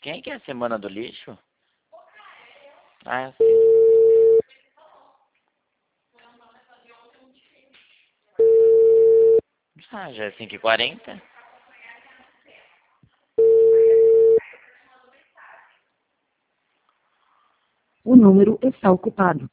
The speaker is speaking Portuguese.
Quem que é a Semana do Lixo? Ah, sim. Ah, já é 5h40. O número está ocupado.